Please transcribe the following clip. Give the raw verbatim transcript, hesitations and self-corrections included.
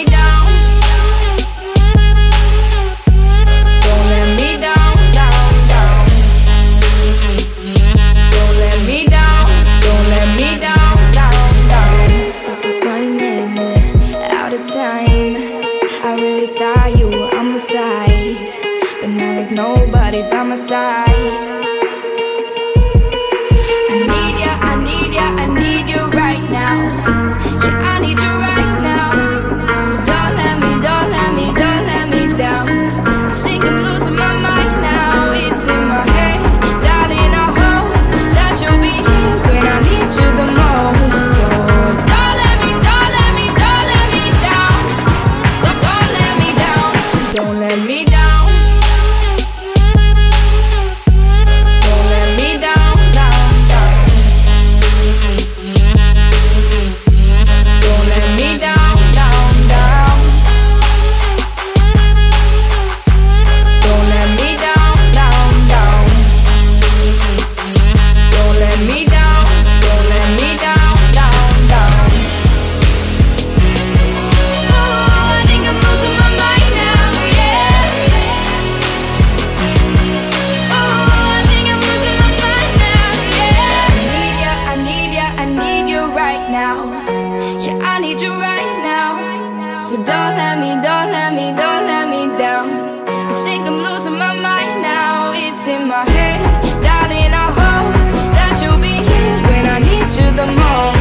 down. Don't let me down, down, down. Don't let me down, don't let me down, down, down. Running out of time. I really thought you were on my side, but now there's nobody by my side. I need ya, I need ya, I need you right now. Yeah, I need you right now. So don't let me, don't let me, don't let me down. I think I'm losing my mind now. It's in my head, darling, I hope that you'll be here when I need you the most. So don't let me, don't let me, don't let me down. Don't, don't let me down. Don't let me down. Don't let me down, down, down. Don't let me down, down, down. Don't let me down, down, down. Don't let me down, don't let me down, down, down. Oh, I think I'm losing my mind now, yeah. Oh, I think I'm losing my mind now, yeah. I need ya, I need ya, I need you right now. Yeah, I need you right now. So don't let me, don't let me, don't let me down. I think I'm losing my mind now. It's in my head, darling, I hope that you'll be here when I need you the most.